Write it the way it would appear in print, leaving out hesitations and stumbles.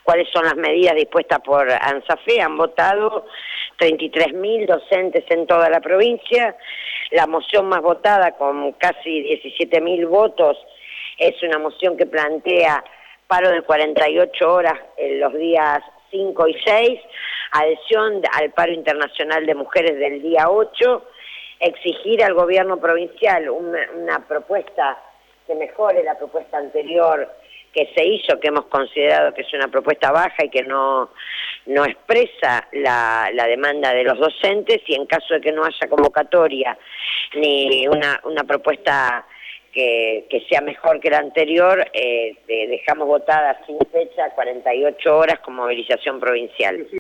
cuáles son las medidas dispuestas por ANSAFE. Han votado 33.000 docentes en toda la provincia. La moción más votada, con casi 17.000 votos, es una moción que plantea paro de 48 horas en los días 5 y 6, adhesión al paro internacional de mujeres del día 8, exigir al gobierno provincial una propuesta que mejore la propuesta anterior que se hizo, que hemos considerado que es una propuesta baja y que no expresa la demanda de los docentes, y en caso de que no haya convocatoria ni una propuesta que sea mejor que la anterior, dejamos votada sin fecha 48 horas con movilización provincial.